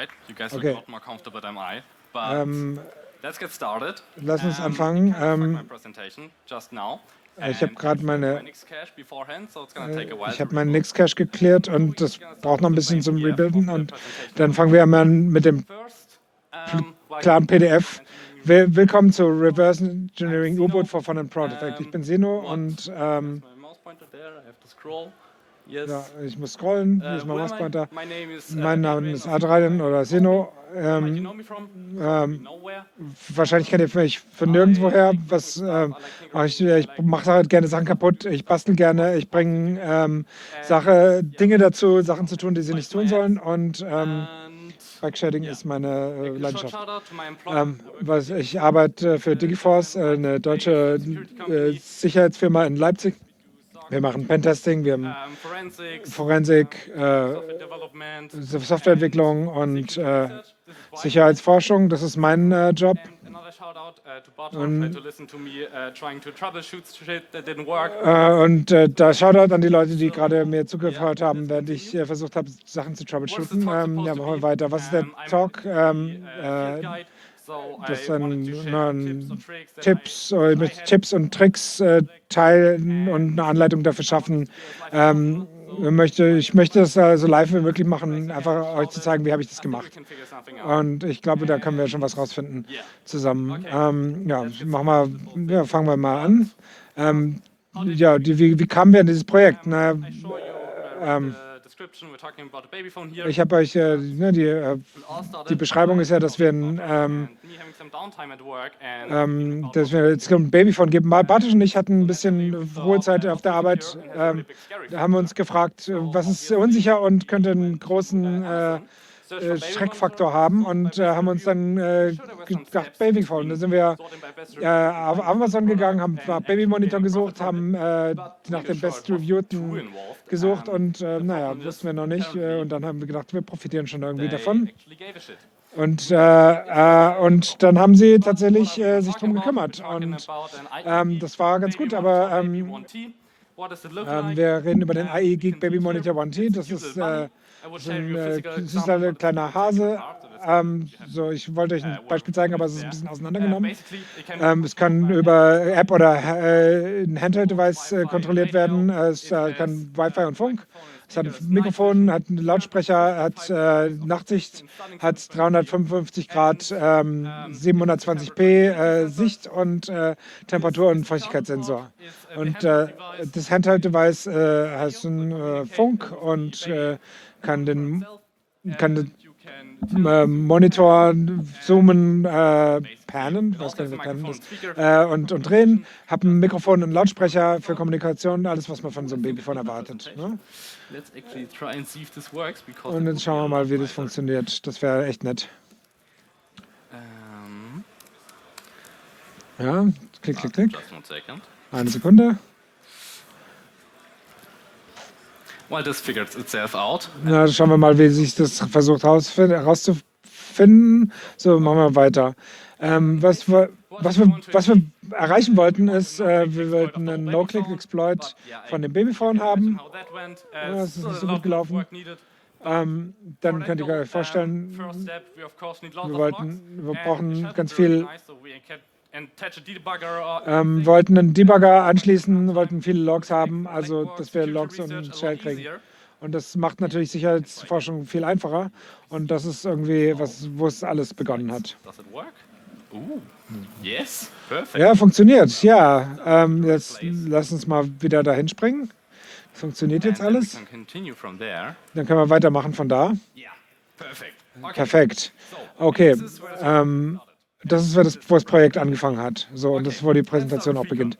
Okay. Ähm, Lass uns anfangen. Ich habe gerade ich habe meinen Nixcache geklärt und das braucht noch ein bisschen zum Rebuilden. Und dann fangen wir mal an mit dem klaren PDF. Willkommen zu Reverse Engineering U-Boot for Fun and Proud Effect. Ich bin Seno und ja, ich muss scrollen. Hier ist mein Mauspointer. Mein Name ist Adrian oder Seno. Wahrscheinlich kennt ihr mich von nirgendwoher. Was mache ich? Ich mache halt gerne Sachen kaputt. Ich bastel gerne. Ich bringe Dinge dazu, Sachen zu tun, die sie nicht tun sollen. Und Bike-Shading ist meine Leidenschaft. Ich arbeite für Digiforce, eine deutsche Sicherheitsfirma in Leipzig. Wir machen Pentesting, wir haben Forensik, Softwareentwicklung und Sicherheitsforschung. Das ist mein Job. Und da Shoutout an die Leute, die gerade mir zugehört haben, während ich versucht habe, Sachen zu troubleshooten. Ja, machen wir weiter. Was ist der Talk? Das sind Tipps und Tricks teilen und eine Anleitung dafür schaffen. Ich möchte das so live wie möglich machen, einfach euch zu zeigen, wie habe ich das gemacht. Und ich glaube, da können wir schon was rausfinden zusammen. Ja, fangen wir mal an. Wie kamen wir in dieses Projekt? Ich habe euch, die Beschreibung ist ja, dass wir jetzt ein Babyphone geben. Bartosz und ich hatten ein bisschen Ruhezeit auf der Arbeit. Da haben wir uns gefragt, was ist unsicher und könnte einen großen Schreckfaktor haben und haben uns dann gedacht, Babyphone. Da sind wir auf Amazon gegangen, haben nach Babymonitor gesucht, haben nach dem bestreviewten gesucht und wussten wir noch nicht. Und dann haben wir gedacht, wir profitieren schon irgendwie davon. Und dann haben sie tatsächlich sich drum gekümmert. Und das war ganz gut, aber wir reden über den IE Geek Baby Monitor 1T. Das ist ein süßer kleiner Hase. Ich wollte euch ein Beispiel zeigen, aber es ist ein bisschen auseinandergenommen. Es kann über App oder ein Handheld-Device kontrolliert werden. Es kann Wi-Fi und Funk. Es hat ein Mikrofon, hat einen Lautsprecher, hat Nachtsicht, hat 355 Grad, 720p Sicht und Temperatur- und Feuchtigkeitssensor. Und das Handheld-Device hat einen Funk und kann den Monitor zoomen, pannen, was kann ich pannen ist, und drehen. Habe ein Mikrofon und einen Lautsprecher für Kommunikation, alles, was man von so einem Babyphone erwartet. Ne? Und jetzt schauen wir mal, wie das funktioniert. Das wäre echt nett. Ja, klick, klick, klick. Eine Sekunde. Na, schauen wir mal, wie sich das versucht herauszufinden. So, machen wir weiter. Was wir erreichen wollten, ist, wir wollten einen No-Click-Exploit von dem Babyphone haben. Das ist nicht so gut gelaufen. Dann könnt ihr euch vorstellen, wir brauchen ganz viel. Wollten einen Debugger anschließen, wollten viele Logs haben, also dass wir Logs und Shell kriegen. Und das macht natürlich Sicherheitsforschung viel einfacher. Und das ist irgendwie wo es alles begonnen hat. Ja, funktioniert. Ja, jetzt lass uns mal wieder dahin springen. Das funktioniert jetzt alles. Dann können wir weitermachen von da. Perfekt. Okay. Das ist, wo das Projekt angefangen hat. So, und das ist, wo die Präsentation auch beginnt.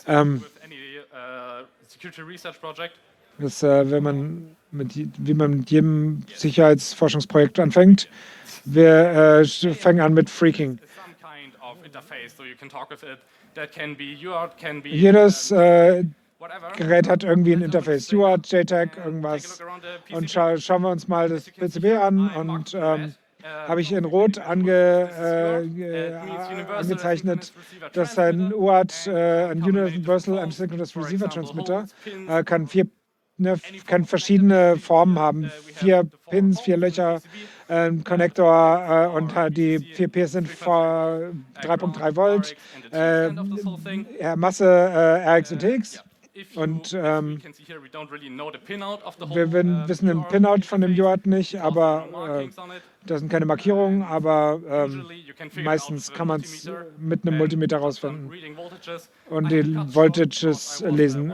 Wenn man wie man mit jedem Sicherheitsforschungsprojekt anfängt, wir fangen an mit Freaking. Jedes Gerät hat irgendwie ein Interface, UART, JTAG, irgendwas. Und schauen wir uns mal das PCB an und habe ich in Rot angezeichnet, dass ein UART, ein Universal Asynchronous Receiver Transmitter, kann 4 kann verschiedene Formen haben. 4 Pins, 4 Löcher, Konnektor und die 4 Pins sind vor 3,3 Volt, Masse RX und TX. Und wir wissen den Pinout von dem UART nicht, aber da sind keine Markierungen, aber meistens kann man es mit einem Multimeter rausfinden und die Voltages lesen.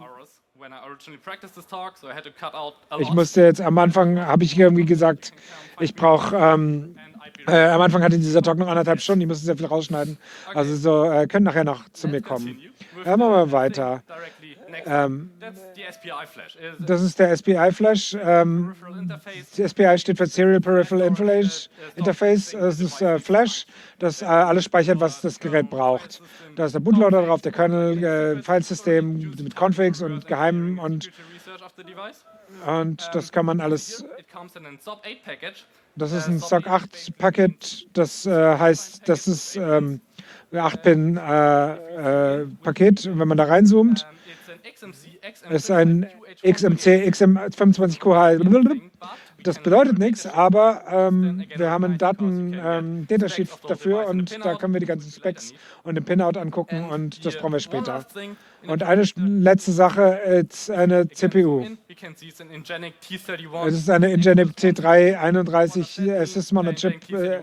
Ich musste jetzt am Anfang, habe ich irgendwie gesagt, ich brauche, am Anfang hatte dieser Talk noch 1,5 Stunden, ich musste sehr viel rausschneiden. Also so, können nachher noch zu mir kommen. Machen wir weiter. Das ist der SPI-Flash. Die SPI steht für Serial Peripheral Interface. Das ist Flash, das alles speichert, was das Gerät braucht. Da ist der Bootloader drauf, der Kernel, Filesystem mit Configs und Geheimen und das kann man alles. Das ist ein SOC 8 Packet, das heißt, das ist 8-Pin-Paket. Und wenn man da reinzoomt, ist ein XMC XM25QH. Das bedeutet nichts, aber wir haben einen Datasheet dafür und da können wir die ganzen Specs und den Pinout angucken und das brauchen wir später. Und eine letzte Sache ist eine CPU. Es ist eine Ingenic T331 System on a Chip.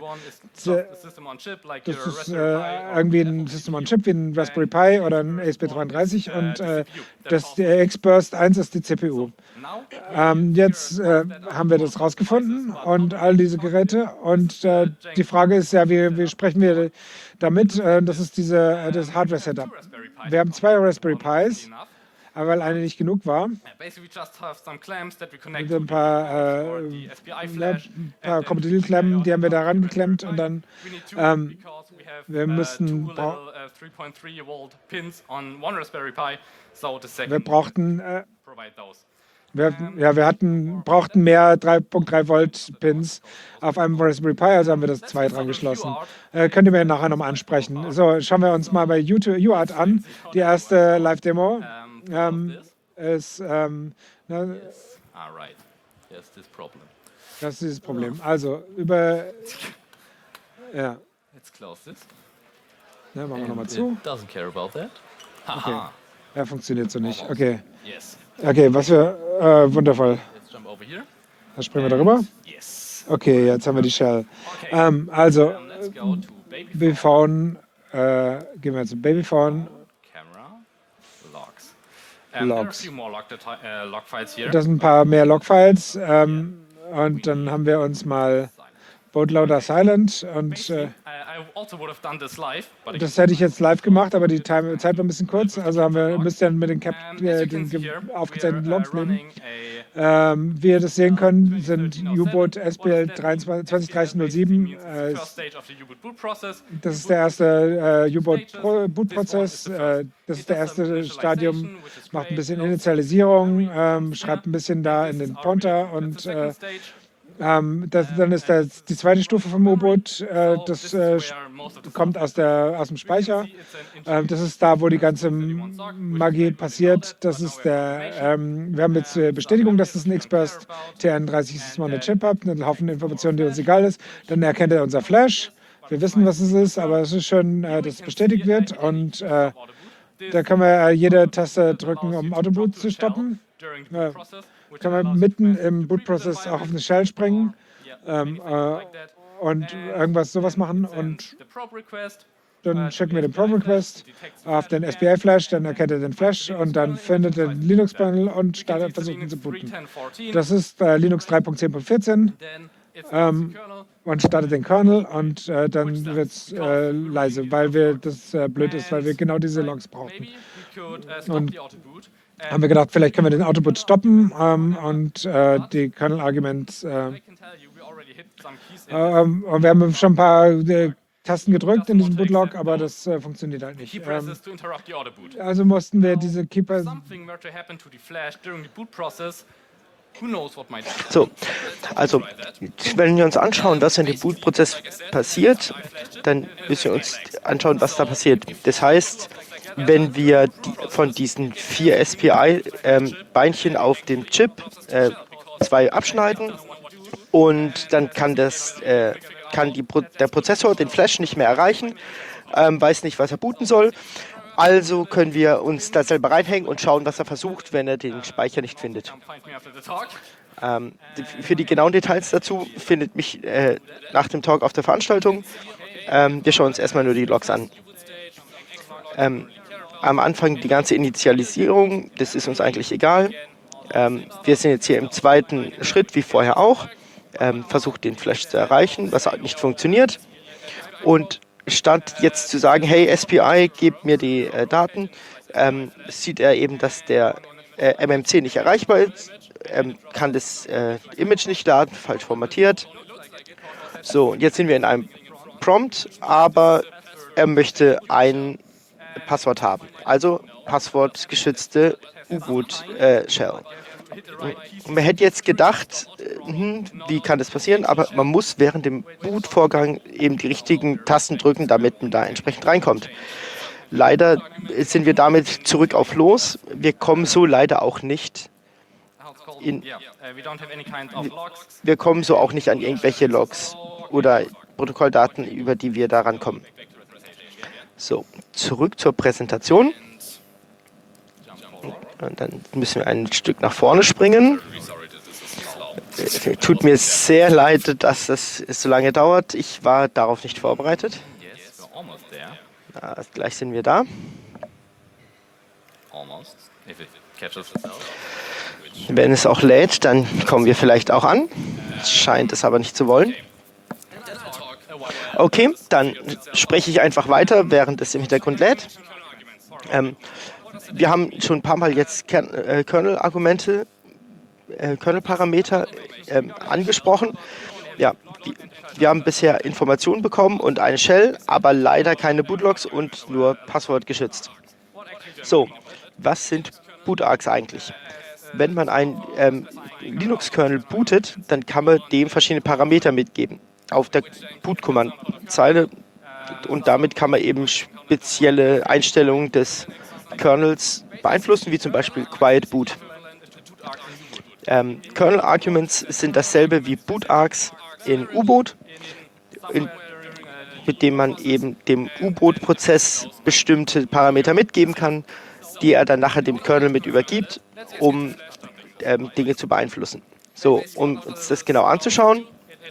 Das ist irgendwie ein System on Chip wie ein Raspberry Pi oder ein ESP32 und der X-Burst 1 ist die CPU. Jetzt haben wir das rausgefunden und all diese Geräte und die Frage ist ja, wie sprechen wir damit? Das ist das Hardware-Setup. Wir haben 2 Raspberry Pis, aber weil eine nicht genug war, mit ein paar Kompatibilklemmen, die haben wir da rangeklemmt und dann wir mussten wir brauchten brauchten mehr 3,3 Volt Pins auf einem Raspberry Pi, also haben wir das 2 dran geschlossen. Könnt ihr mir nachher nochmal ansprechen. So, schauen wir uns mal bei UART an. Die erste Live-Demo ist das ist dieses Problem. Also über ja. Machen wir nochmal zu. Okay. Ja, funktioniert so nicht. Okay. Okay, was für wundervoll. Da springen wir darüber. Okay, jetzt haben wir die Shell. Also, Babyphone, gehen wir zu Babyphone. Logs. Das sind ein paar mehr Logfiles. Und dann haben wir uns mal Bootloader Silent und das hätte ich jetzt live gemacht, aber die Zeit war ein bisschen kurz, also müsst ihr mit den aufgezeichneten Logs nehmen. Wie ihr das sehen könnt, sind U-Boot SPL 203007. Das ist der erste U-Boot-Bootprozess. Das ist der erste Stadium, macht ein bisschen Initialisierung, schreibt ein bisschen da in den Pointer und dann ist die zweite Stufe vom U-Boot, das kommt aus dem Speicher. Das ist da, wo die ganze Magie passiert. Das ist wir haben jetzt Bestätigung, dass das ein X-Burst TN30 System on a Chip hat, einen Haufen Informationen, die uns egal ist. Dann erkennt er unser Flash. Wir wissen, was es ist, aber es ist schön, dass es bestätigt wird. Und da können wir jede Taste drücken, um Autoboot zu stoppen. Kann man mitten im Bootprozess auch auf eine Shell springen und sowas machen und dann schicken wir den Probe-Request auf den SPI-Flash, dann erkennt er den Flash und dann findet er den Linux-Kernel und versucht ihn zu booten. Das ist Linux 3.10.14 und startet den Kernel und dann wird es leise, weil das blöd ist, weil wir genau diese Logs brauchen. Und haben wir gedacht, vielleicht können wir den Autoboot stoppen und die Kernel-Arguments. Und wir haben schon ein paar Tasten gedrückt in diesem Bootlog, aber das funktioniert halt nicht. Also mussten wir diese Keeper. So, also wenn wir uns anschauen, was in dem Bootprozess passiert, dann müssen wir uns anschauen, was da passiert. Das heißt, wenn wir von diesen 4 SPI-Beinchen auf dem Chip 2 abschneiden und dann kann der Prozessor den Flash nicht mehr erreichen, weiß nicht, was er booten soll. Also können wir uns da selber reinhängen und schauen, was er versucht, wenn er den Speicher nicht findet. Für die genauen Details dazu findet mich nach dem Talk auf der Veranstaltung. Wir schauen uns erstmal nur die Logs an. Am Anfang die ganze Initialisierung, das ist uns eigentlich egal. Wir sind jetzt hier im zweiten Schritt, wie vorher auch. Versucht den Flash zu erreichen, was halt nicht funktioniert. Und statt jetzt zu sagen, hey SPI, gebt mir die Daten, sieht er eben, dass der MMC nicht erreichbar ist, kann das Image nicht laden, falsch formatiert. So, und jetzt sind wir in einem Prompt, aber er möchte ein Passwort haben, also passwortgeschützte U-Boot-Shell. Man hätte jetzt gedacht, wie kann das passieren, aber man muss während dem Bootvorgang eben die richtigen Tasten drücken, damit man da entsprechend reinkommt. Leider sind wir damit zurück auf Los. Wir kommen so leider auch nicht wir kommen so auch nicht an irgendwelche Logs oder Protokolldaten, über die wir da rankommen. So, zurück zur Präsentation. Und dann müssen wir ein Stück nach vorne springen. Tut mir sehr leid, dass das so lange dauert. Ich war darauf nicht vorbereitet. Gleich sind wir da. Wenn es auch lädt, dann kommen wir vielleicht auch an. Scheint es aber nicht zu wollen. Okay, dann spreche ich einfach weiter, während es im Hintergrund lädt. Wir haben schon ein paar Mal jetzt Kernel-Argumente, Kernel-Parameter angesprochen. Ja, wir haben bisher Informationen bekommen und eine Shell, aber leider keine Bootlogs und nur passwortgeschützt. So, was sind Bootargs eigentlich? Wenn man einen Linux-Kernel bootet, dann kann man dem verschiedene Parameter mitgeben auf der Boot-Command-Zeile und damit kann man eben spezielle Einstellungen des Kernels beeinflussen, wie zum Beispiel Quiet Boot. Kernel Arguments sind dasselbe wie Bootargs in U-Boot, mit dem man eben dem U-Boot-Prozess bestimmte Parameter mitgeben kann, die er dann nachher dem Kernel mit übergibt, um Dinge zu beeinflussen. So, um uns das genau anzuschauen,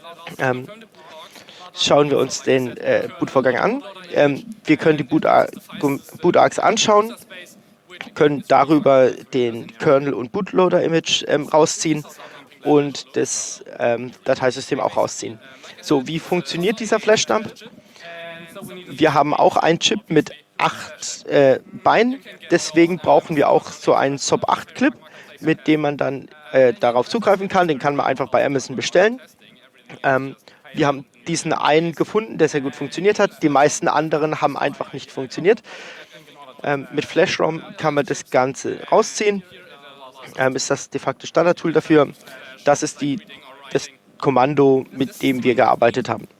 schauen wir uns den Bootvorgang an. Wir können die Bootargs anschauen, können darüber den Kernel- und Bootloader-Image rausziehen und das Dateisystem auch rausziehen. So, wie funktioniert dieser Flash-Dump? Wir haben auch einen Chip mit 8 Beinen, deswegen brauchen wir auch so einen SOP8-Clip, mit dem man dann darauf zugreifen kann. Den kann man einfach bei Amazon bestellen. Wir haben diesen einen gefunden, der sehr gut funktioniert hat. Die meisten anderen haben einfach nicht funktioniert. Mit FlashROM kann man das Ganze rausziehen. Ist das de facto Standard-Tool dafür. Das ist das Kommando, mit dem wir gearbeitet haben.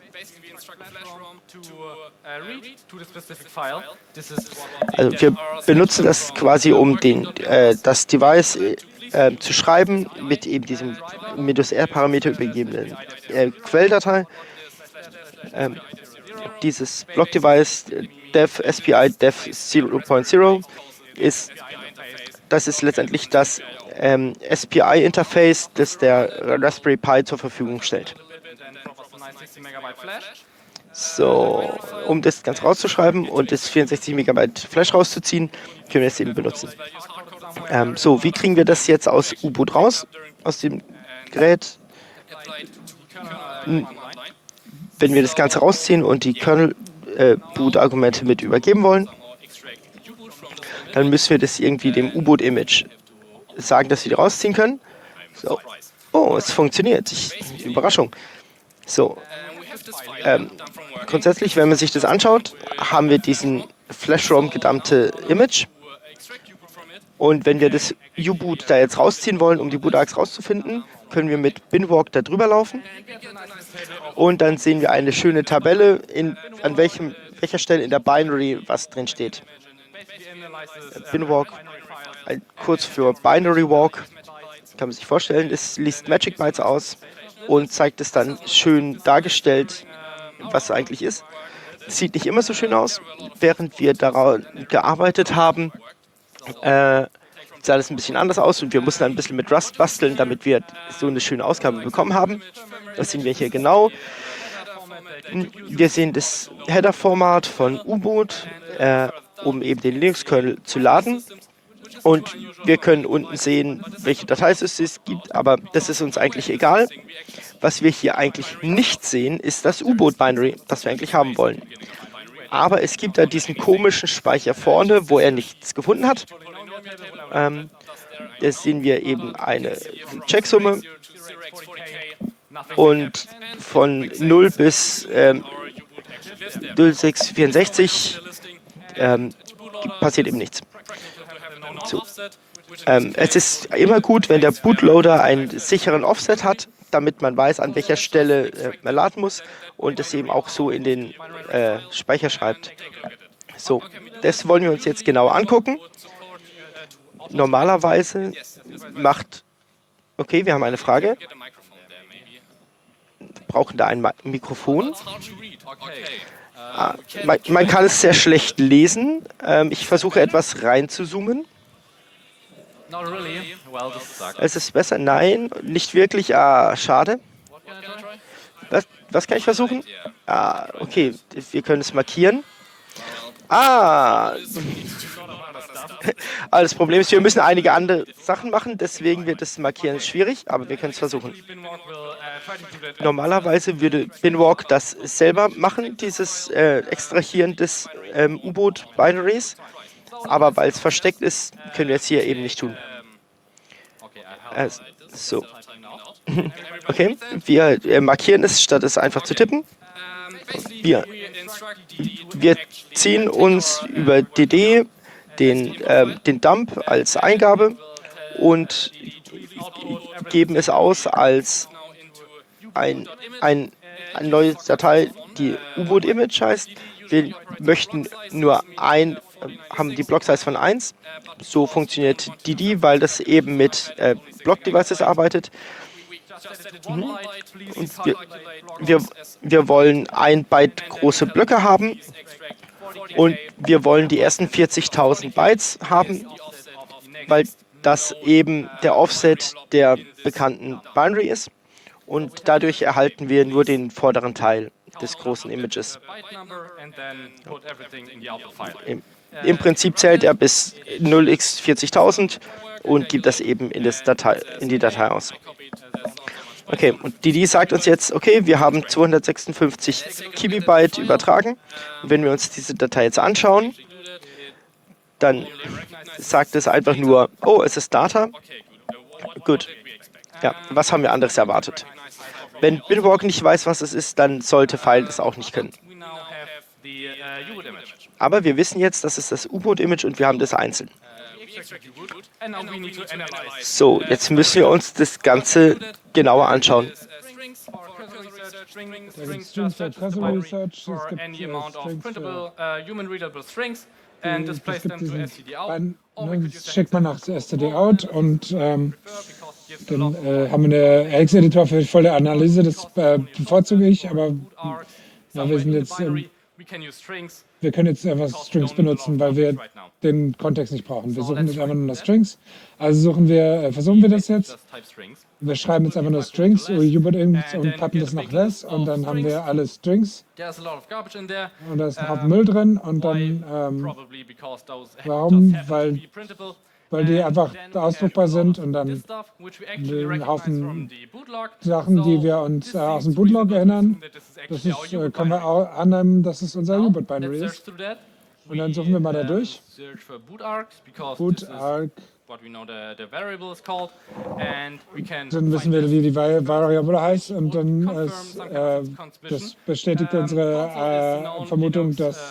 Also wir benutzen das quasi, um das Device zu schreiben mit eben diesem -R-Parameter übergebenen Quelldatei. Dieses Block-Device dev SPI dev 0.0 ist letztendlich das SPI-Interface, das der Raspberry Pi zur Verfügung stellt. So, um das ganz rauszuschreiben und das 64 MB Flash rauszuziehen, können wir es eben benutzen. So, wie kriegen wir das jetzt aus U-Boot raus, aus dem Gerät? Wenn wir das Ganze rausziehen und die Kernel-Boot-Argumente mit übergeben wollen, dann müssen wir das irgendwie dem U-Boot-Image sagen, dass wir die rausziehen können. So. Oh, es funktioniert. Überraschung. So. Grundsätzlich, wenn man sich das anschaut, haben wir diesen Flash-ROM-gedumpte Image. Und wenn wir das U-Boot da jetzt rausziehen wollen, um die Bootargs rauszufinden, können wir mit Binwalk da drüber laufen. Und dann sehen wir eine schöne Tabelle, an welcher Stelle in der Binary was drin steht. Binwalk, kurz für Binary Walk, kann man sich vorstellen, es liest Magic Bytes aus und zeigt es dann schön dargestellt, was es eigentlich ist. Sieht nicht immer so schön aus. Während wir daran gearbeitet haben, sah das ein bisschen anders aus und wir mussten ein bisschen mit Rust basteln, damit wir so eine schöne Ausgabe bekommen haben. Das sehen wir hier genau. Wir sehen das Header-Format von U-Boot, um eben den Linux-Kernel zu laden. Und wir können unten sehen, welche Dateisysteme es gibt, aber das ist uns eigentlich egal. Was wir hier eigentlich nicht sehen, ist das U-Boot-Binary, das wir eigentlich haben wollen. Aber es gibt da diesen komischen Speicher vorne, wo er nichts gefunden hat. Da sehen wir eben eine Checksumme und von 0 bis 0664 passiert eben nichts. So. Es ist immer gut, wenn der Bootloader einen sicheren Offset hat, damit man weiß, an welcher Stelle man laden muss und es eben auch so in den Speicher schreibt. So, das wollen wir uns jetzt genauer angucken. Normalerweise macht... Okay, wir haben eine Frage. Wir brauchen da ein Mikrofon. Man kann es sehr schlecht lesen. Ich versuche etwas reinzuzoomen. Es ist besser? Nein, nicht wirklich. Schade. Was kann ich versuchen? Okay, wir können es markieren. Das Problem ist, wir müssen einige andere Sachen machen, deswegen wird das Markieren schwierig, aber wir können es versuchen. Normalerweise würde Binwalk das selber machen, dieses Extrahieren des U-Boot-Binaries, aber weil es versteckt ist, können wir es hier eben nicht tun. So. Okay, wir markieren es, statt es einfach zu tippen. Wir ziehen uns über DD den Dump als Eingabe und geben es aus als eine neue Datei, die U-Boot-Image heißt. Wir möchten nur haben die Block-Size von 1. So funktioniert DD, weil das eben mit Block-Devices arbeitet. Und wir wollen 1 Byte große Blöcke haben und wir wollen die ersten 40.000 Bytes haben, weil das eben der Offset der bekannten Binary ist und dadurch erhalten wir nur den vorderen Teil des großen Images. Im Prinzip zählt er bis 0x40.000 und gibt das eben in die Datei aus. Okay, und DD sagt uns jetzt, okay, wir haben 256 Kibibyte übertragen. Und wenn wir uns diese Datei jetzt anschauen, dann sagt es einfach nur, oh, es ist Data. Gut. Ja, was haben wir anderes erwartet? Wenn Binwalk nicht weiß, was es ist, dann sollte File das auch nicht können. Aber wir wissen jetzt, das ist das U-Boot-Image und wir haben das einzeln. So, jetzt müssen wir uns das Ganze genauer anschauen. Da gibt es Strings für Cursor Research, es gibt das schickt man nach std-out und dann haben wir eine Alex-Editor für volle Analyse, das bevorzuge ich, aber wir sind jetzt... Wir können jetzt einfach Strings benutzen, weil wir den Kontext nicht brauchen. Wir suchen jetzt einfach nur Strings. Also versuchen wir das jetzt. Wir schreiben jetzt einfach nur Strings und pappen das nach less und dann haben wir alle Strings. Und da ist ein Haufen Müll drin und dann, warum? Weil die einfach ausdruckbar sind und dann einen Haufen Sachen, die wir uns aus dem Bootlog erinnern. Das ist, können wir auch annehmen, dass es unser U-Boot-Binary ist. Und dann suchen wir mal da durch. Bootarg. Dann wissen wir, wie die Variable heißt und dann das bestätigt unsere Vermutung, dass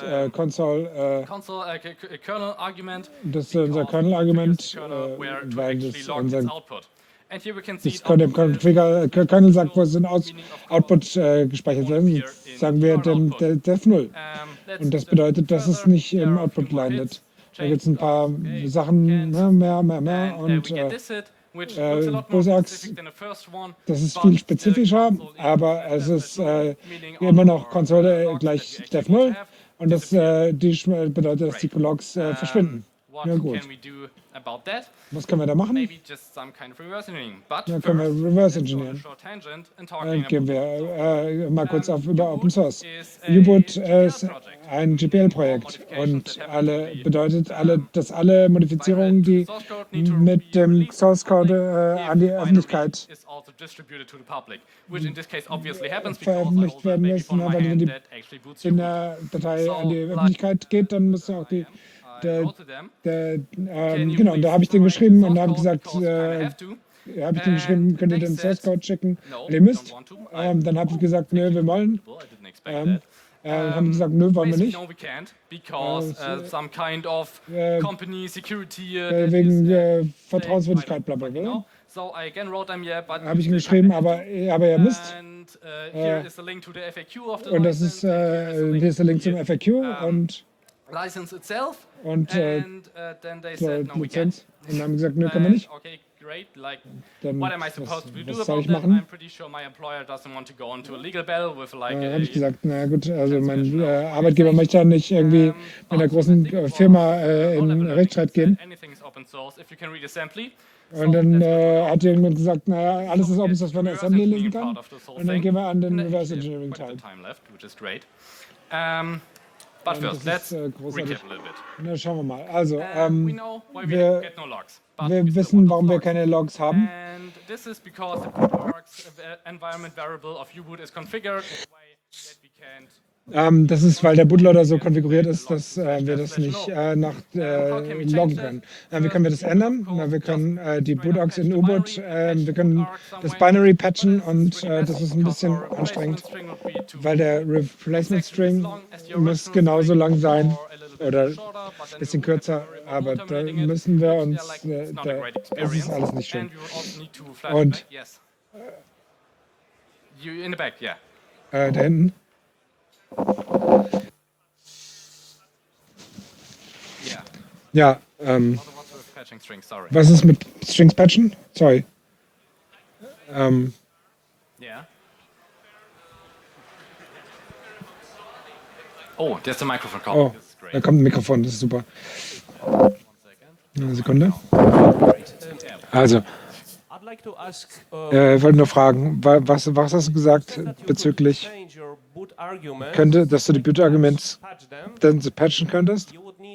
das ist unser Kernel-Argument, weil das unser Kernel sagt, wo es in Output gespeichert wird. Sagen wir dem Def 0. Und das bedeutet, dass es nicht im Output landet. Da gibt es ein paar Sachen, ne, mehr. Und Bosaks, das ist viel spezifischer, aber es ist immer noch Konsole gleich Dev 0. Und das bedeutet, dass die Logs verschwinden. Ja, gut. Was können wir da machen? Dann können wir Reverse Engineeren. Dann gehen wir mal kurz über Open Source. U-Boot ist ein GPL-Projekt und bedeutet, dass alle Modifizierungen, die mit dem Source Code an die Öffentlichkeit veröffentlicht werden müssen, weil wenn die in der Datei an die Öffentlichkeit geht, dann muss auch die genau, und da habe ich den geschrieben und da habe ich gesagt, könnt ihr den Source Code schicken? Und ihr müsst. Dann habe ich gesagt, nö, wir wollen. Haben die gesagt, nö, wollen wir nicht. Wegen Vertrauenswürdigkeit, bla bla bla. Habe ich ihm geschrieben, aber ihr müsst. Und das ist, hier ist der Link zum FAQ und Lizenz. Und dann haben sie gesagt, nö, können wir nicht. Dann, was soll ich machen? Habe ich gesagt, na gut, also mein Arbeitgeber möchte ja nicht irgendwie mit einer großen Firma in Rechtsstreit gehen. Und dann hat jemand gesagt, naja, alles ist Open Source, wenn er Assembly lesen kann. Und dann gehen wir an den Reverse Engineering Teil. But first, let's recap a little bit. Na, schauen wir mal. Also, wir wissen, warum wir keine Logs haben. And this is because the bootworks environment variable of U-Boot is configured in a way that we can't. Das ist, weil der Bootloader so konfiguriert ist, dass wir das nicht loggen können. Wie können wir das ändern? Wir können die Bootargs in U-Boot, wir können das Binary patchen und das ist ein bisschen anstrengend, weil der Replacement String muss genauso lang sein oder ein bisschen kürzer, aber da müssen wir uns, das ist alles nicht schön. Und da hinten. Ja, was ist mit Strings patchen? Sorry. Oh, there's a microphone call. Oh, da kommt ein Mikrofon, das ist super. Eine Sekunde. Also, ich wollte nur fragen, was hast du gesagt bezüglich, dass du die Boot-Arguments dann patchen könntest?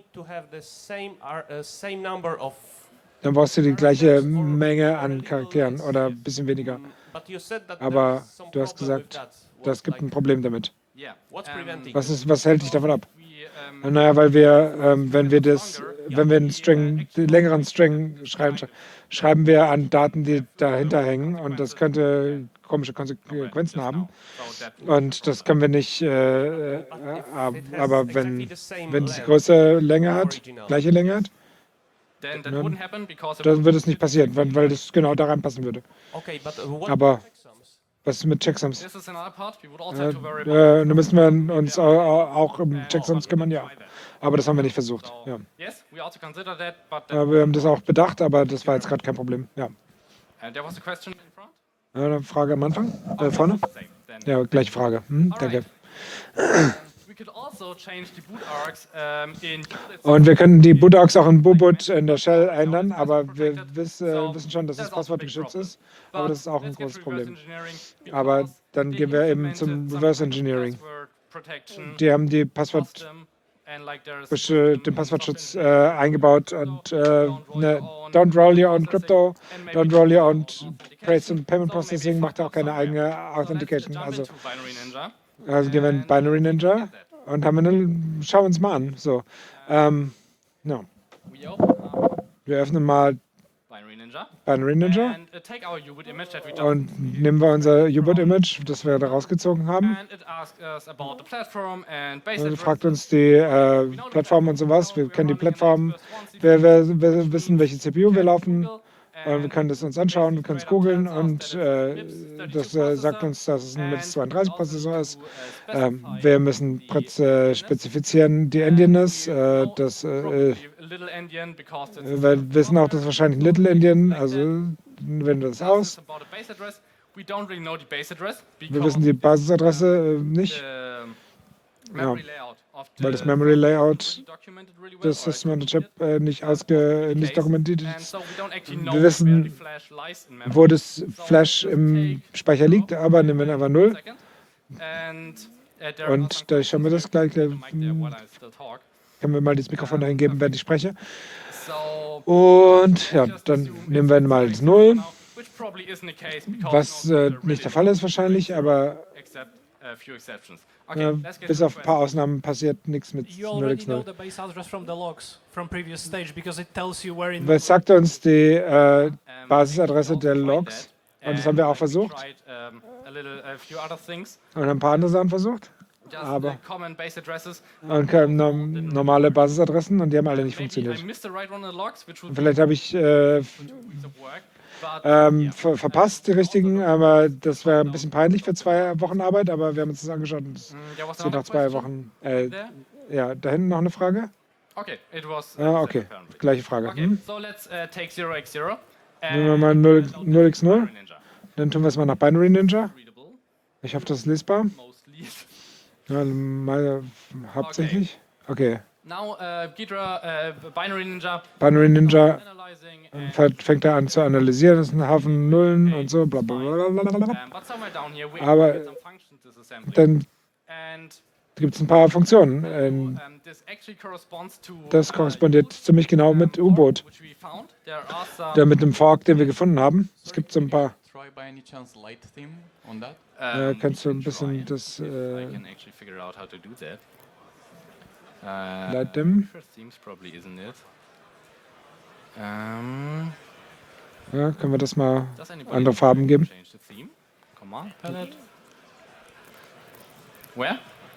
Dann brauchst du die gleiche Menge an Charakteren oder ein bisschen weniger. Aber du hast gesagt, das gibt ein Problem damit. Was hält dich davon ab? Naja, weil wir, wenn wir einen längeren String schreiben wir an Daten, die dahinter hängen und das könnte komische Konsequenzen haben. Und das können wir nicht, aber wenn es die gleiche Länge hat, dann wird es nicht passieren, weil das genau da reinpassen würde. Aber was ist mit Checksums? Da müssen wir uns auch um Checksums kümmern, ja. Aber das haben wir nicht versucht. Ja. Wir haben das auch bedacht, aber das war jetzt gerade kein Problem. Ja. Eine Frage am Anfang? Vorne? Ja, gleiche Frage. Danke. Und wir können die Bootargs auch in Boot in der Shell ändern, aber wir wissen schon, dass das Passwort geschützt ist. Aber das ist auch ein großes Problem. Aber dann gehen wir eben zum Reverse Engineering. Die haben den Passwortschutz eingebaut und don't roll your own crypto, don't roll your own payment processing, macht auch keine eigene Authentication. Also gehen wir in Binary Ninja und schauen uns mal an. So, no. Wir öffnen mal Binary Ninja und nehmen wir unser U-Boot-Image, das wir da rausgezogen haben. Und fragt uns die Plattform und sowas. Wir kennen die Plattform, wir wissen, welche CPU wir laufen Wir können das uns anschauen, wir können es googeln und das sagt uns, dass es ein MIPS 32 Prozessor ist. Wir müssen spezifizieren die Endianness. Wir wissen auch, dass es wahrscheinlich ein Little Endian, also wenden wir das aus. Wir wissen die Basisadresse nicht, ja, weil das Memory Layout des System on the Chip nicht dokumentiert ist. Wir wissen, wo das Flash im Speicher liegt, aber nehmen wir einfach 0. Und da schauen wir das gleich. Können wir mal das Mikrofon dahin geben, während ich spreche. Und ja, dann nehmen wir mal das 0. Was nicht der Fall ist wahrscheinlich, aber bis auf ein paar Ausnahmen passiert nichts mit 0x0. Was sagt uns die Basisadresse der Logs? Und das haben wir auch versucht. Und ein paar andere Sachen versucht. Aber normale Basisadressen und die haben alle nicht funktioniert. Und vielleicht habe ich verpasst, die richtigen, aber das wäre ein bisschen peinlich für 2 Wochen Arbeit, aber wir haben uns das angeschaut und es sind noch 2 Wochen. Ja, da hinten noch eine Frage? Okay, okay, gleiche Frage. Okay, so let's take 0x0. Nehmen wir mal 0x0. Dann tun wir es mal nach Binary Ninja. Ich hoffe, das ist lesbar. Ja, mal hauptsächlich. Okay. Now, Binary Ninja fängt er an zu analysieren, das ist ein Haufen Nullen und so, bla bla bla bla. Aber dann gibt es ein paar Funktionen. Das korrespondiert ziemlich genau mit U-Boot. Mit einem Fork, den wir gefunden haben. Es gibt so ein paar. Kannst du ein bisschen das Light Dim? Ja, können wir das mal andere Farben geben? Where?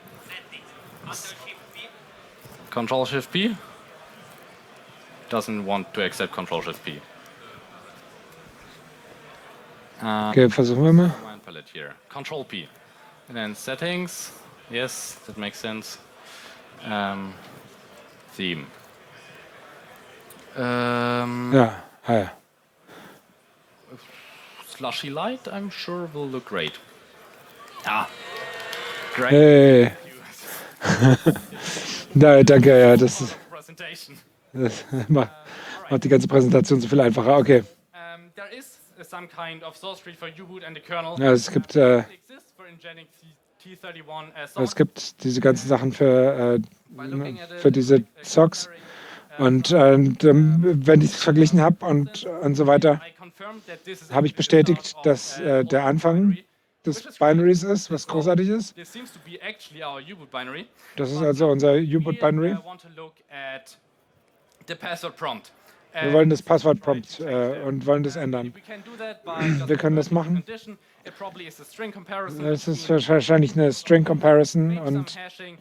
Control Shift P? Doesn't want to accept Control Shift P. Okay, versuchen wir mal. Palette here. Control P. And then settings. Yes, that makes sense. Theme. Ja, ja. Slushy light, I'm sure will look great. Ah, great. Hey. Danke, ja, das macht die ganze Präsentation so viel einfacher. Okay. Ja, es gibt diese ganzen Sachen für diese Socks. Und wenn ich es verglichen habe und so weiter, habe ich bestätigt, dass der Anfang des Binaries ist, was großartig ist. Das ist also unser U-Boot-Binary. Wir wollen das Passwort-Prompt und wollen das ändern. Wir können das machen. Es ist wahrscheinlich eine String-Comparison und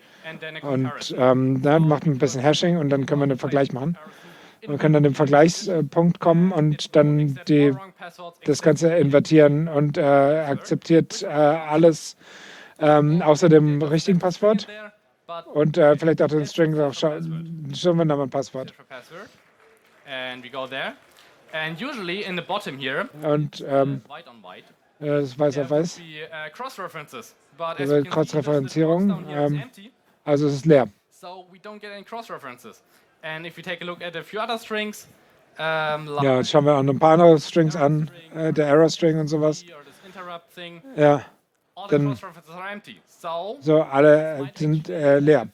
dann macht ein bisschen Hashing und dann können wir einen Vergleich machen. Wir können dann den Vergleichspunkt kommen und dann das Ganze invertieren und akzeptiert alles außer dem richtigen Passwort und vielleicht auch den String. Schauen wir nach dem Passwort. Und das ist weiß auf weiß. Cross-Referenzierung. Also es ist leer. Ja, jetzt schauen wir an ein paar andere Strings an, der Error-String und sowas. Ja, dann so alle sind leer.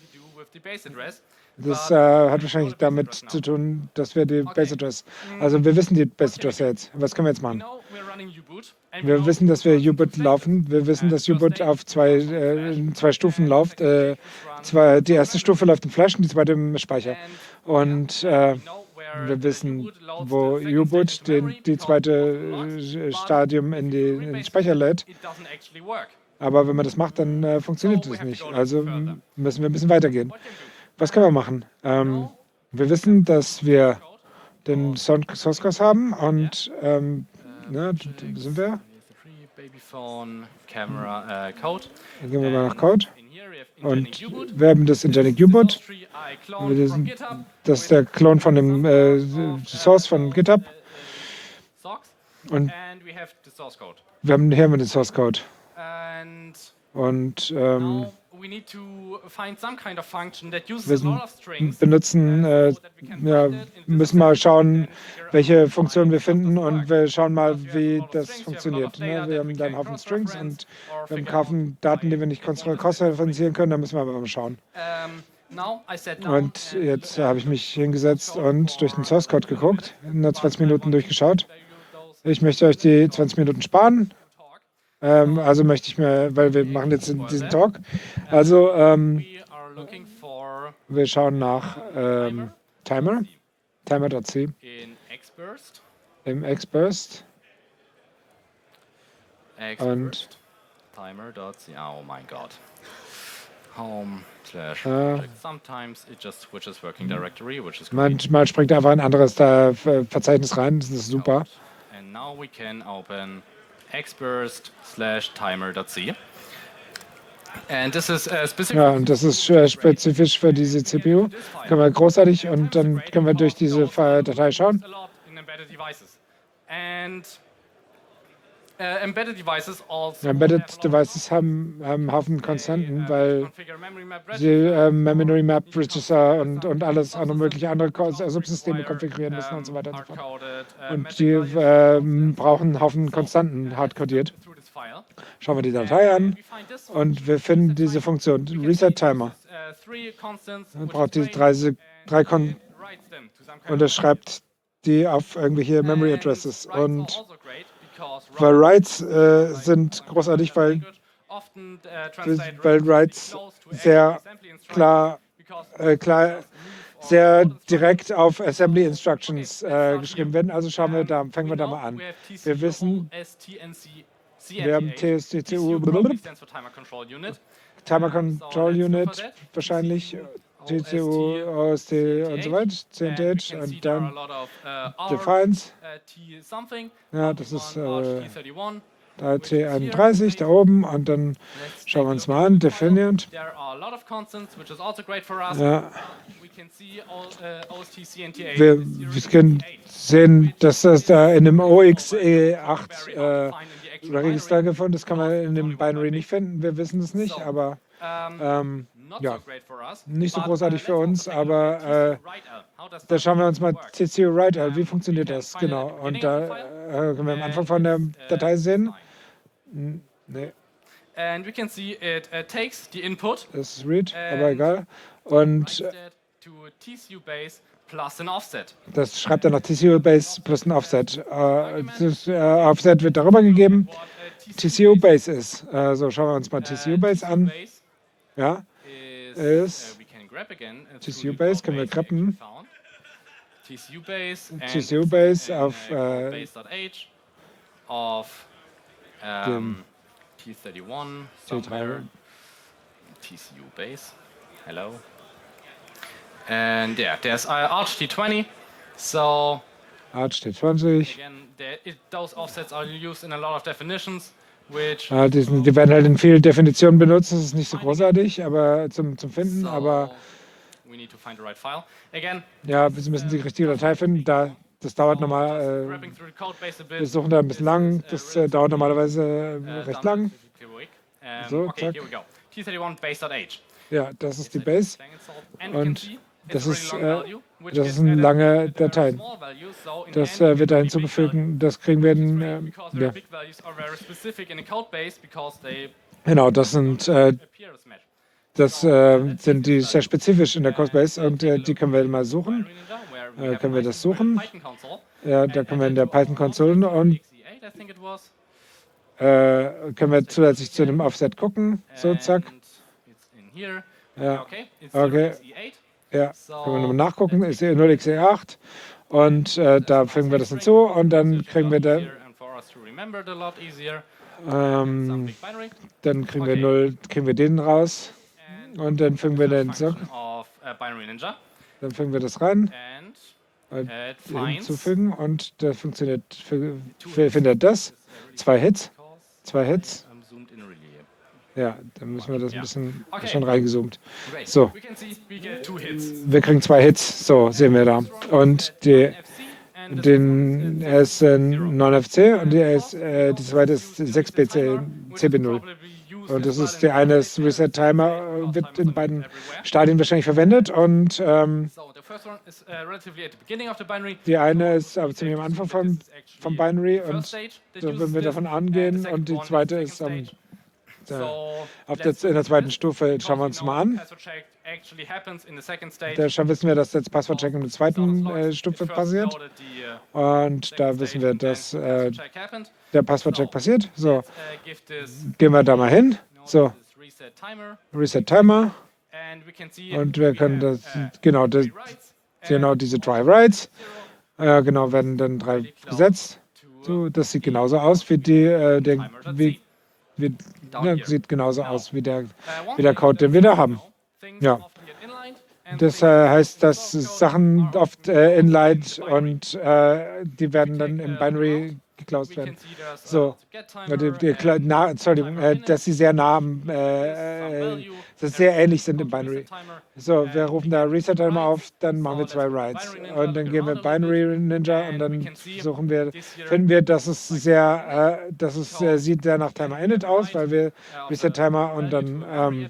Das hat wahrscheinlich damit zu tun, dass wir die Base Address, also wir wissen die Base Address jetzt. Was können wir jetzt machen? Wir wissen, dass wir U-Boot laufen. Wir wissen, dass U-Boot auf zwei Stufen läuft. Die erste Stufe läuft im Flash und die zweite im Speicher. Und wir wissen, wo U-Boot die zweite Stadium in den Speicher lädt. Aber wenn man das macht, dann funktioniert das nicht. Also müssen wir ein bisschen weitergehen. Was können wir machen? Wir wissen, dass wir den Source Code haben und ne, da sind wir. Babyphone, Camera, Code. Dann gehen wir mal nach Code. In here we have Und Ingenic U-Boot. wir haben das Ingenic U-Boot. Source tree I cloned Wir from sind- GitHub. Das ist der Klon von dem Source von GitHub. Socks. Und And we have the source code. hier haben wir den Source Code. And Und now we need to find some kind of function that wir uses a lot of strings. benutzen, so that we can ja, find it in this müssen mal schauen, figure out welche how Funktionen wir Microsoft does finden work. und wir schauen mal, Because we have a wie lot of das strings, we have a lot of funktioniert. data Ne? that Wir we haben dann einen can Haufen Strings cross-reference und or wir haben figure einen Haufen out Daten, die why wir nicht we want it cross-referenzieren können. Da müssen wir aber mal schauen. Now I sat down Und and jetzt looked habe ich mich hingesetzt und durch den Source Code geguckt, nur 20 Minuten durchgeschaut. Ich möchte euch die 20 Minuten sparen. Also möchte ich mir, weil wir machen jetzt diesen Talk. Also we are looking for wir schauen nach Timer.c in Xburst. im Xburst. Xburst. Timer.c. Oh mein Gott. Home slash Ah. project. Sometimes it just switches working directory, which is great. Manchmal springt einfach ein anderes Verzeichnis rein. Das ist super. And now we can open xburst slash timer.c. And this is specific. Ja, und das ist spezifisch für diese CPU. Können wir großartig und dann können wir durch diese Datei schauen. A lot in embedded devices. And embedded devices also Embedded Devices haben einen Haufen Konstanten, weil configure memory map sie Memory Map Register und alles andere mögliche andere Subsysteme konfigurieren müssen und so weiter und so fort. Und die brauchen einen Haufen Konstanten hardcodiert. Schauen wir die Datei an und wir finden diese Funktion Reset Timer. Man braucht diese drei und er schreibt die auf irgendwelche Memory Addresses. Und weil Writes sind großartig, weil Writes sehr klar sehr direkt auf Assembly Instructions geschrieben werden. Also schauen wir da, fangen wir da mal an. Wir wissen, wir haben TSTCU, Timer Control Unit wahrscheinlich, TCU, OST und so weiter, CNTH und dann Defines. Ja, das ist da T31 da oben und dann schauen wir uns mal an, Definient. Ja. Wir können sehen, dass das da in dem OXE8 Register gefunden ist. Das kann man in dem Binary nicht finden. Wir wissen es nicht, aber ja, nicht so großartig für uns. Aber da schauen wir uns mal TCU Write. Wie funktioniert das? Genau. Und da können wir am Anfang von der Datei sehen. Nee. And we can see it takes the input Das ist Read, aber egal. Und to TCU base plus an offset. das schreibt dann noch TCU Base plus ein Offset. Das Offset wird darüber gegeben. TCU Base ist. So, schauen wir uns mal TCU Base an. Ja, ist TCU Base können wir grappen. TCU Base auf base.h of dem T31 T3. somewhere. TCU base. Hello. And yeah, there's Arch T20. So Arch T20. again, those offsets are used in a lot of definitions, which Die werden halt in vielen Definitionen benutzt. Das ist nicht so großartig, aber zum Finden. so Aber we need to find the right file. Again, ja, wir müssen die richtige Datei finden. Das dauert normal. grabbing through the code base a bit. Wir suchen da ein bisschen lang. Das dauert normalerweise recht lang. So, okay, zack. here we go. T31 base.h. Ja, das ist die Base. And we can Und see das it's ist, a really long value, which das gets sind added lange with a very Dateien. small value, so in Das the end, wird da we hinzugefügt. Das kriegen wir in, because the ja. big values are very specific in the code base because they Genau, das sind appear as match. sind die sehr spezifisch in der Codebase und die können wir mal suchen. Können wir das suchen? Ja, da können wir in der Python-Konsole und können wir zusätzlich zu dem Offset gucken. So, zack. Ja, okay. Ja, können wir nochmal nachgucken. Ist hier 0xe8 und da fügen wir das hinzu und dann kriegen wir da, dann kriegen wir den raus und dann fügen wir den zurück. Dann fügen wir das rein hinzufügen und der funktioniert, findet das. 2 Hits. Zoomed in really. Ja, dann müssen wir das ein bisschen Okay. schon reingezoomt. Great. So, We can see we get 2 hits. wir kriegen 2 Hits, so sehen wir da. Und er ist 9FC und die zweite ist 6BC, CB0. Und das ist der eine ist Reset Timer, wird in beiden Stadien wahrscheinlich verwendet. Und die eine ist aber ziemlich am Anfang vom Binary und wenn wir davon angehen. Und die zweite ist in der zweiten Stufe, schauen wir uns mal an. Da wissen wir, dass jetzt Passwortcheck in der zweiten Stufe passiert. Und da wissen wir, dass der Passwortcheck passiert. So, gehen wir da mal hin. So, Reset Timer. Und wir können genau diese 3 Writes, werden dann 3 gesetzt. So, das sieht genauso aus wie sieht genauso aus wie der Code, den wir da haben. Ja. Das heißt, dass Sachen oft inlined und die werden dann im Binary geclosed werden. So, Entschuldigung, dass sie sehr nah dass sehr ähnlich sind im Binary. So, wir rufen da Reset Timer auf, dann machen wir 2 Writes. Und dann gehen wir Binary Ninja und dann finden wir, dass es sieht sehr nach Timer Init aus, weil wir Reset Timer und dann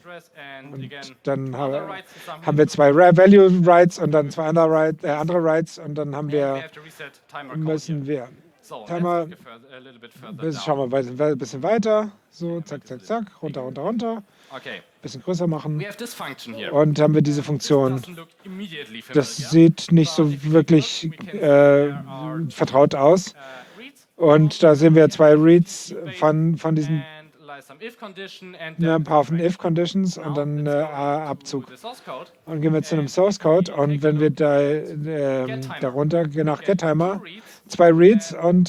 haben wir 2 Value Writes und dann 2 andere Writes und dann müssen wir Timer, schauen wir ein bisschen weiter, so zack, zack, zack, runter, bisschen größer machen und haben wir diese Funktion. Das sieht nicht so wirklich vertraut aus und da sehen wir 2 Reads von diesen ein paar von If-Conditions und dann Abzug. Und gehen wir zu einem Source Code und wenn wir darunter gehen nach GetTimer, 2 Reads und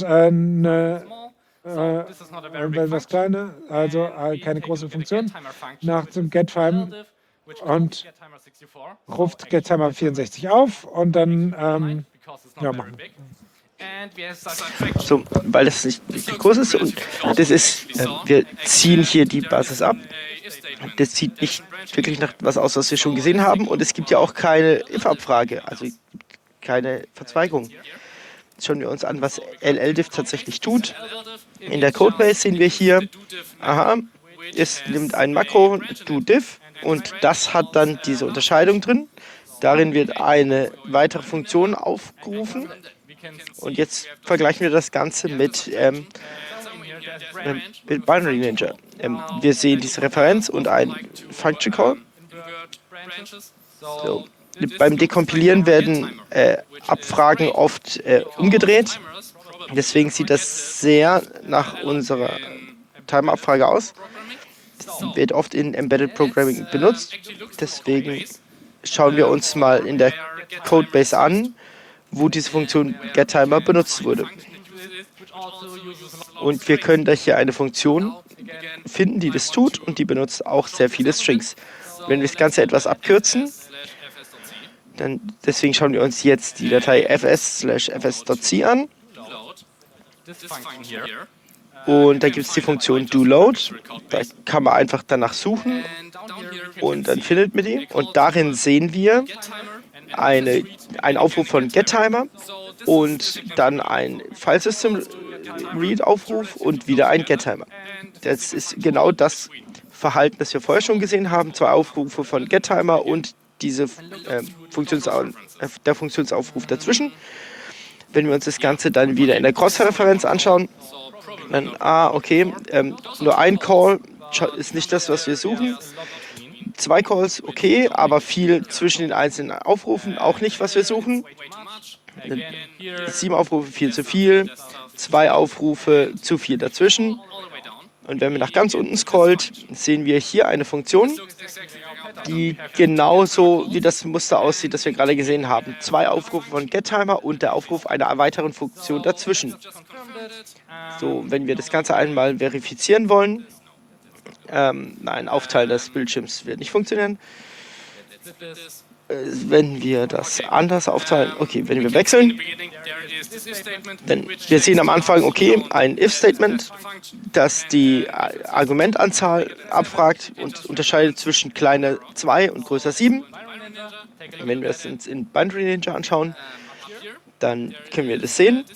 was kleine, also keine große Funktion, nach dem GetTime und ruft GetTimer 64 auf und dann machen. So, weil das nicht wirklich groß ist und das ist, wir ziehen hier die Basis ab. Das sieht nicht wirklich nach was aus, was wir schon gesehen haben und es gibt ja auch keine if-Abfrage, also keine Verzweigung. Schauen wir uns an, was LLDiff tatsächlich tut. In der Codebase sehen wir hier, es nimmt ein Makro, doDiff, und das hat dann diese Unterscheidung drin. Darin wird eine weitere Funktion aufgerufen. Und jetzt vergleichen wir das Ganze mit Binary Ninja. Wir sehen diese Referenz und ein Function Call. So. Beim Dekompilieren werden Abfragen oft umgedreht. Deswegen sieht das sehr nach unserer Timer-Abfrage aus. Das wird oft in Embedded Programming benutzt. Deswegen schauen wir uns mal in der Codebase an, wo diese Funktion GetTimer benutzt wurde. Und wir können da hier eine Funktion finden, die das tut und die benutzt auch sehr viele Strings. Wenn wir das Ganze etwas abkürzen, dann deswegen schauen wir uns jetzt die Datei fs/fs.c an. Und da gibt es die Funktion doLoad. Da kann man einfach danach suchen und dann findet man die. Und darin sehen wir einen Aufruf von GetTimer und dann ein Filesystem-Read-Aufruf und wieder ein GetTimer. Das ist genau das Verhalten, das wir vorher schon gesehen haben. 2 Aufrufe von GetTimer und der Funktionsaufruf dazwischen. Wenn wir uns das Ganze dann wieder in der Cross-Referenz anschauen, dann, okay, nur ein Call ist nicht das, was wir suchen. 2 Calls, okay, aber viel zwischen den einzelnen Aufrufen, auch nicht, was wir suchen. 7 Aufrufe, viel zu viel. 2 Aufrufe, zu viel dazwischen. Und wenn man nach ganz unten scrollt, sehen wir hier eine Funktion, die genauso wie das Muster aussieht, das wir gerade gesehen haben. 2 Aufrufe von GetTimer und der Aufruf einer weiteren Funktion dazwischen. So, wenn wir das Ganze einmal verifizieren wollen, nein, Aufteilen des Bildschirms wird nicht funktionieren. Wenn wir das anders aufteilen, okay, wenn wir wechseln, dann wir sehen am Anfang, okay, ein if-Statement, das die Argumentanzahl abfragt und unterscheidet zwischen kleiner 2 und größer 7. Wenn wir es uns in Binary Ninja anschauen, dann können wir das sehen.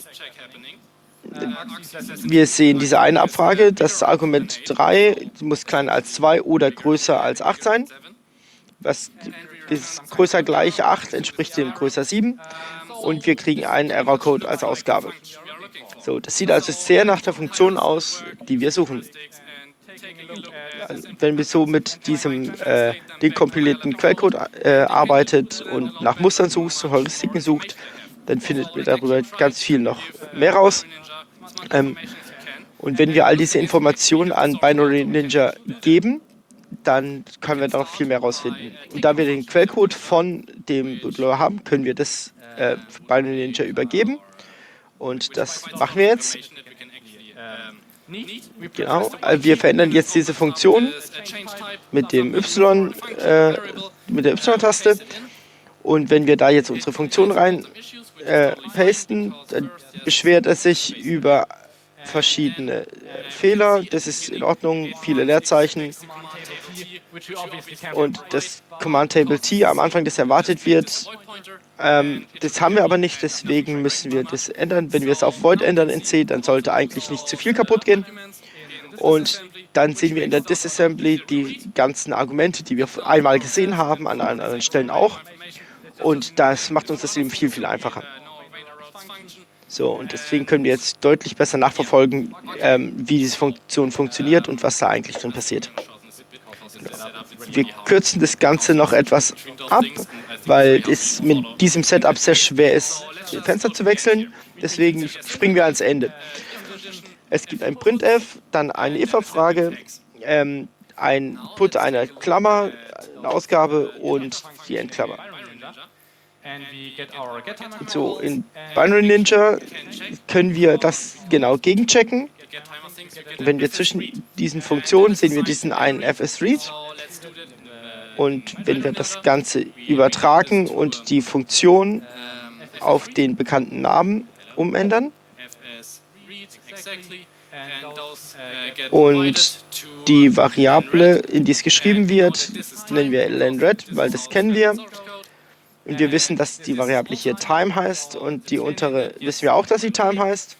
Wir sehen diese eine Abfrage, das Argument 3 muss kleiner als 2 oder größer als 8 sein. Was ist größer gleich 8 entspricht dem größer 7 und wir kriegen einen Errorcode als Ausgabe. So, das sieht also sehr nach der Funktion aus, die wir suchen. Also, wenn wir so mit diesem dekompilierten Quellcode arbeitet und nach Mustern sucht, Heuristiken sucht, dann findet ihr darüber ganz viel noch mehr raus. Und wenn wir all diese Informationen an Binary Ninja geben, dann können wir da noch viel mehr rausfinden. Und da wir den Quellcode von dem Bootloader haben, können wir das Binary Ninja übergeben. Und das machen wir jetzt. Genau, wir verändern jetzt diese Funktion mit dem Y, mit der Y-Taste. Und wenn wir da jetzt unsere Funktion rein pasten, dann beschwert er sich über verschiedene Fehler. Das ist in Ordnung, viele Leerzeichen. Und das Command Table T am Anfang, das erwartet wird, das haben wir aber nicht, deswegen müssen wir das ändern. Wenn wir es auf Void ändern in C, dann sollte eigentlich nicht zu viel kaputt gehen. Und dann sehen wir in der Disassembly die ganzen Argumente, die wir einmal gesehen haben, an anderen Stellen auch. Und das macht uns das eben viel, viel einfacher. So, und deswegen können wir jetzt deutlich besser nachverfolgen, wie diese Funktion funktioniert und was da eigentlich drin passiert. Wir kürzen das Ganze noch etwas ab, weil es mit diesem Setup sehr schwer ist, die Fenster zu wechseln. Deswegen springen wir ans Ende. Es gibt ein Printf, dann eine if-Abfrage, ein Put einer Klammer, eine Ausgabe und die Endklammer. So, in Binary Ninja können wir das genau gegenchecken. Und wenn wir zwischen diesen Funktionen sehen wir diesen einen fsRead. Und wenn wir das Ganze übertragen und die Funktion auf den bekannten Namen umändern und die Variable, in die es geschrieben wird, nennen wir lenred, weil das kennen wir. Und wir wissen, dass die Variable hier Time heißt und die untere wissen wir auch, dass sie Time heißt.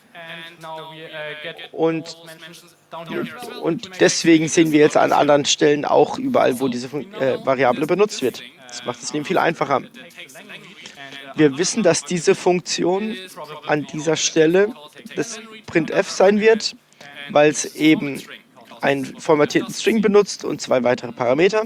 Und deswegen sehen wir jetzt an anderen Stellen auch überall, wo diese Variable benutzt wird. Das macht es nämlich viel einfacher. Wir wissen, dass diese Funktion an dieser Stelle das printf sein wird, weil es eben einen formatierten String benutzt und 2 weitere Parameter.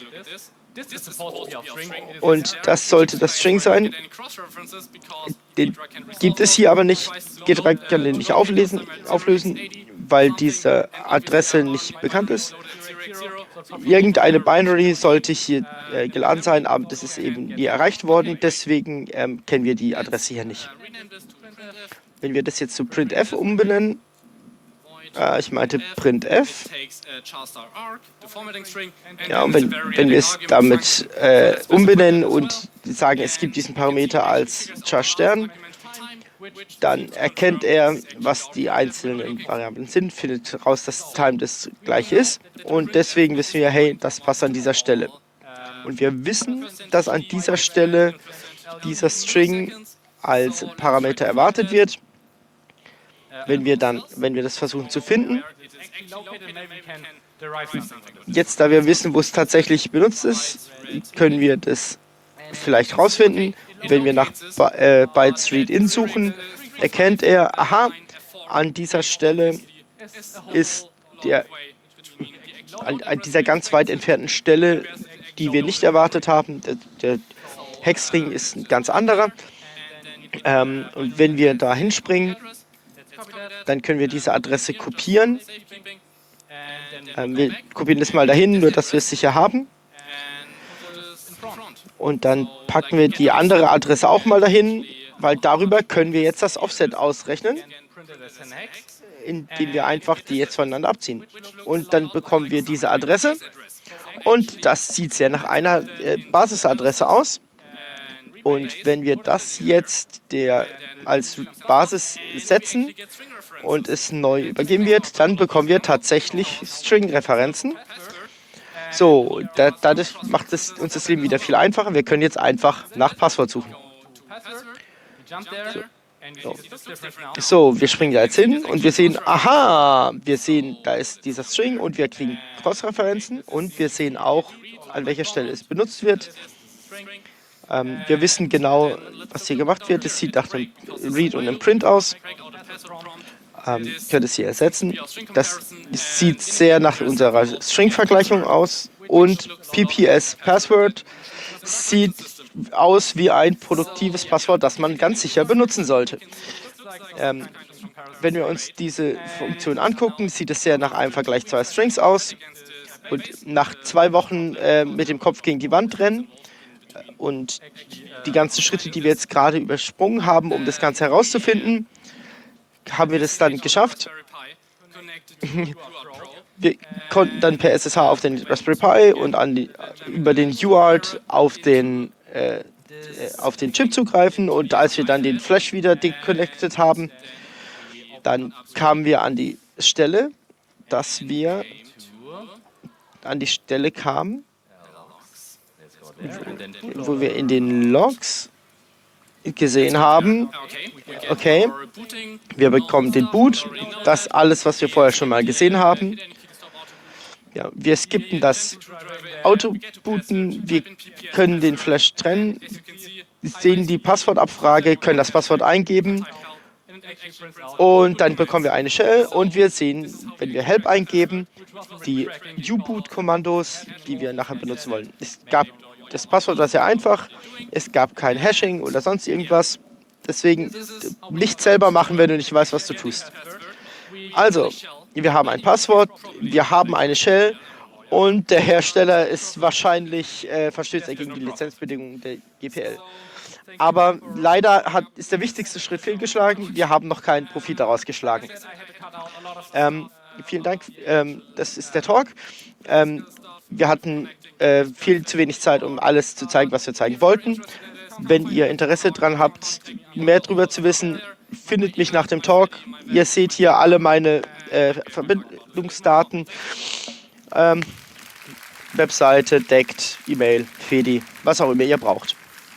Und das sollte das String sein. Den gibt es hier aber nicht. Getrag kann den nicht auflösen, weil diese Adresse nicht bekannt ist. Irgendeine Binary sollte hier geladen sein, aber das ist eben nie erreicht worden. Deswegen kennen wir die Adresse hier nicht. Wenn wir das jetzt zu printf umbenennen, ich meinte printf. Ja, und wenn wir es damit umbenennen und sagen, es gibt diesen Parameter als char-Stern, dann erkennt er, was die einzelnen Variablen sind, findet heraus, dass Time das gleiche ist. Und deswegen wissen wir, hey, das passt an dieser Stelle. Und wir wissen, dass an dieser Stelle dieser String als Parameter erwartet wird. Wenn wir das versuchen zu finden. Jetzt, da wir wissen, wo es tatsächlich benutzt ist, können wir das vielleicht rausfinden. Wenn wir nach Bytes Read In suchen, erkennt er, aha, an dieser Stelle ist an dieser ganz weit entfernten Stelle, die wir nicht erwartet haben, der Hexstring ist ein ganz anderer. Und wenn wir da hinspringen, dann können wir diese Adresse kopieren. Wir kopieren das mal dahin, nur dass wir es sicher haben. Und dann packen wir die andere Adresse auch mal dahin, weil darüber können wir jetzt das Offset ausrechnen, indem wir einfach die jetzt voneinander abziehen. Und dann bekommen wir diese Adresse. Und das sieht sehr nach einer Basisadresse aus. Und wenn wir das jetzt als Basis setzen und es neu übergeben wird, dann bekommen wir tatsächlich String-Referenzen. So, dadurch macht es uns das Leben wieder viel einfacher. Wir können jetzt einfach nach Passwort suchen. So, wir springen da jetzt hin und wir sehen, aha, da ist dieser String und wir kriegen Cross-Referenzen und wir sehen auch, an welcher Stelle es benutzt wird. Wir wissen genau, was hier gemacht wird. Es sieht nach einem Read und einem Print aus. Könnt es hier ersetzen. Das sieht sehr nach unserer String-Vergleichung aus. Und PPS Password sieht aus wie ein produktives Passwort, das man ganz sicher benutzen sollte. Wenn wir uns diese Funktion angucken, sieht es sehr nach einem Vergleich zweier Strings aus. Und nach 2 Wochen mit dem Kopf gegen die Wand rennen und die ganzen Schritte, die wir jetzt gerade übersprungen haben, um das Ganze herauszufinden, haben wir das dann geschafft. Wir konnten dann per SSH auf den Raspberry Pi und über den UART auf den Chip zugreifen. Und als wir dann den Flash wieder deconnected haben, dann kamen wir an die Stelle, wo wir in den Logs gesehen haben, okay, wir bekommen den Boot, das alles, was wir vorher schon mal gesehen haben. Ja, wir skippen das Autobooten, wir können den Flash trennen, sehen die Passwortabfrage, können das Passwort eingeben und dann bekommen wir eine Shell und wir sehen, wenn wir Help eingeben, die U-Boot-Kommandos, die wir nachher benutzen wollen. Das Passwort war sehr einfach, es gab kein Hashing oder sonst irgendwas, deswegen nicht selber machen, wenn du nicht weißt, was du tust. Also, wir haben ein Passwort, wir haben eine Shell und der Hersteller ist wahrscheinlich verstößt gegen die Lizenzbedingungen der GPL. Aber leider ist der wichtigste Schritt fehlgeschlagen, wir haben noch keinen Profit daraus geschlagen. Vielen Dank, das ist der Talk. Wir hatten viel zu wenig Zeit, um alles zu zeigen, was wir zeigen wollten. Wenn ihr Interesse daran habt, mehr darüber zu wissen, findet mich nach dem Talk. Ihr seht hier alle meine Verbindungsdaten. Webseite, Deckt, E-Mail, Fedi, was auch immer ihr braucht.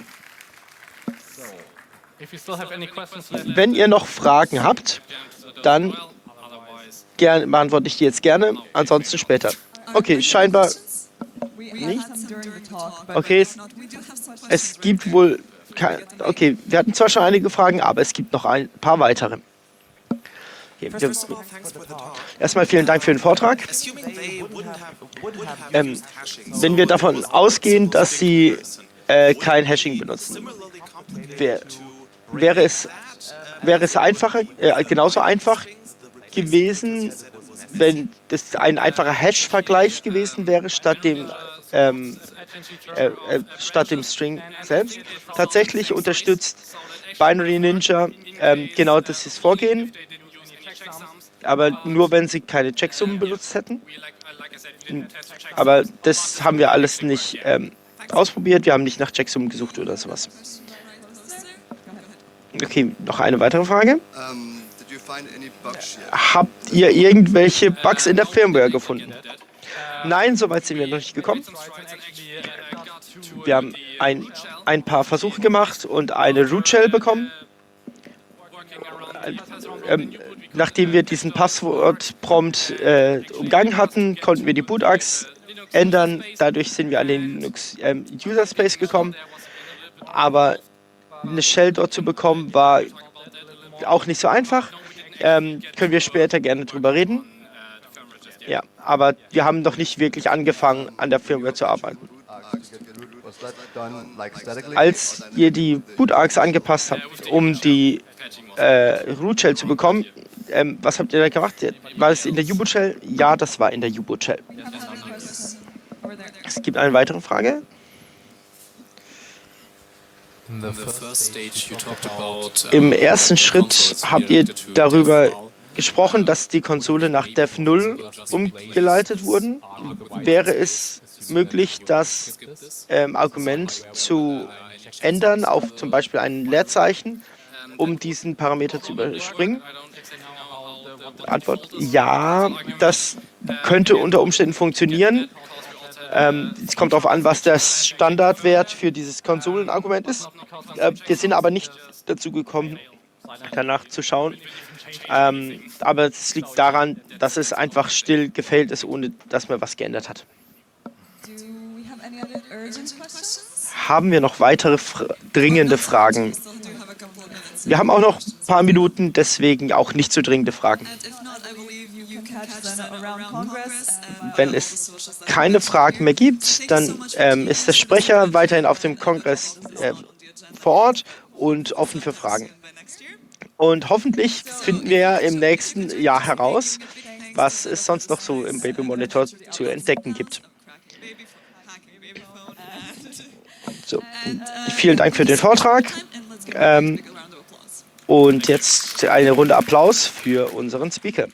Wenn ihr noch Fragen habt, dann beantworte ich die jetzt gerne, ansonsten später. Okay, scheinbar nicht. Okay, es gibt wohl okay, wir hatten zwar schon einige Fragen, aber es gibt noch ein paar weitere. Okay, erstmal vielen Dank für den Vortrag. Wenn wir davon ausgehen, dass Sie kein Hashing benutzen, wäre es einfacher, genauso einfach gewesen, wenn das ein einfacher Hash-Vergleich gewesen wäre, statt dem String selbst. Tatsächlich unterstützt Binary Ninja genau das Vorgehen, aber nur wenn sie keine Checksummen benutzt hätten. Aber das haben wir alles nicht ausprobiert, wir haben nicht nach Checksummen gesucht oder sowas. Okay, noch eine weitere Frage. Habt ihr irgendwelche Bugs in der Firmware gefunden? Nein, soweit sind wir noch nicht gekommen. Wir haben ein paar Versuche gemacht und eine Root Shell bekommen. Nachdem wir diesen Passwort-Prompt umgangen hatten, konnten wir die Bootachse ändern. Dadurch sind wir an den Linux User Space gekommen. Aber eine Shell dort zu bekommen, war auch nicht so einfach. Können wir später gerne drüber reden. Ja, aber wir haben noch nicht wirklich angefangen, an der Firmware zu arbeiten. Als ihr die Bootachse angepasst habt, um die Root Shell zu bekommen, was habt ihr da gemacht? War es in der U-Boot Shell? Ja, das war in der U-Boot Shell. Es gibt eine weitere Frage. Im ersten Schritt habt ihr darüber gesprochen, dass die Konsole nach Dev 0 umgeleitet wurden. Wäre es möglich, das Argument zu ändern auf zum Beispiel ein Leerzeichen, um diesen Parameter zu überspringen? Antwort: Ja, das könnte unter Umständen funktionieren. Es kommt darauf an, was der Standardwert für dieses Konsolenargument ist. Wir sind aber nicht dazu gekommen, danach zu schauen. Aber es liegt daran, dass es einfach still gefailt ist, ohne dass man was geändert hat. Haben wir noch weitere dringende Fragen? Wir haben auch noch ein paar Minuten, deswegen auch nicht so dringende Fragen. Wenn es keine Fragen mehr gibt, dann ist der Sprecher weiterhin auf dem Kongress vor Ort und offen für Fragen. Und hoffentlich finden wir ja im nächsten Jahr heraus, was es sonst noch so im Baby Monitor zu entdecken gibt. So, vielen Dank für den Vortrag. Und jetzt eine Runde Applaus für unseren Speaker.